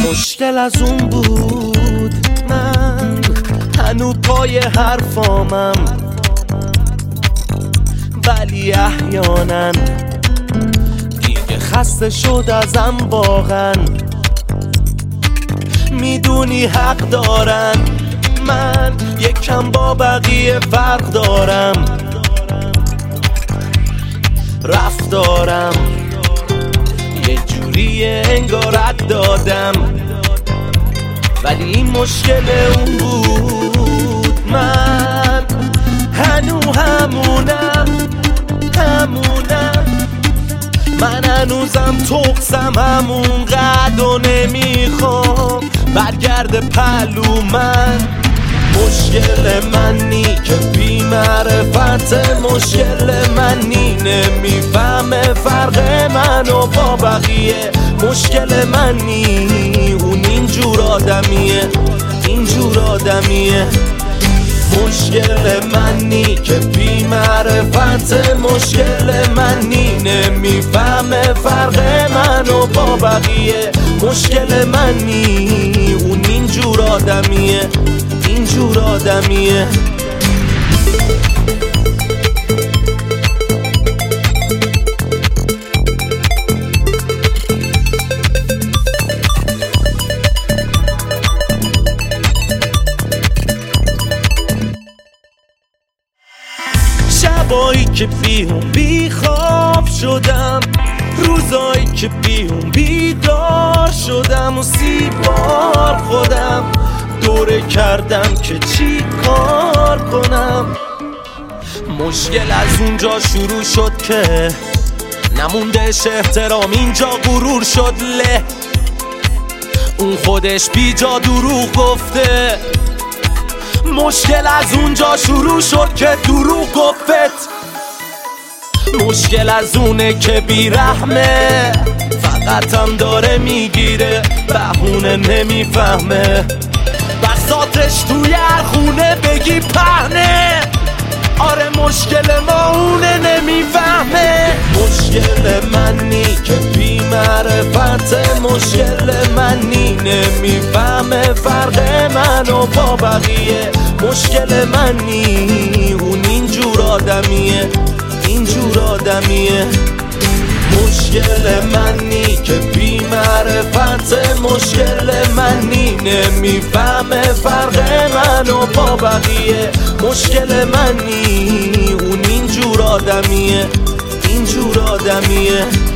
مشکل از اون بود من هنو پای حرفامم، ولی احیانا دیگه خسته شد ازم واقعا. میدونی حق دارن، من یکم با بقیه فرق دارم، رفتارم یه جوریه انگارک دادم، ولی این مشکل اون بود. من هنو همونم، من هنوزم تقصم همون قد و نمیخوام برگرد پلو. من مشکل منی که بی معرفت، مشکل منی نمیفهمه فرق منو با بقیه، مشکل منی اون اینجور آدمیه، اینجور آدمیه. مشکل منی که بی معرفت، مشکل منی نمیفهمه فرق منو با بقیه، مشکل منی اون اینجور آدمیه، اینجور آدمیه. شبایی که بی خواب شدم، روزایی که بیدار شدم و 30 بار خودم دوره کردم که چی کار کنم. مشکل از اونجا شروع شد که نموندش احترام، اینجا غرور شد له، اون خودش بی جا دروغ گفته. مشکل از اونجا شروع شد که دروغ گفت. مشکل از اونه که بیرحمه، فقط هم داره میگیره بهونه نمیفهمه، بساطش توی هر خونه بگی پهنه. آره مشکل ما اونه نمیفهمه. مشکل منی که بی معرفت، مشکل منی نمیفهمه فرق منو با بقیه، مشکل منی اون اینجور آدمیه، اینجور آدمیه. مشکل منی که بی معرفت، مشکل منی نمیفهمه فرق منو با بقیه، مشکل منی اون اینجور آدمیه، اینجور آدمیه.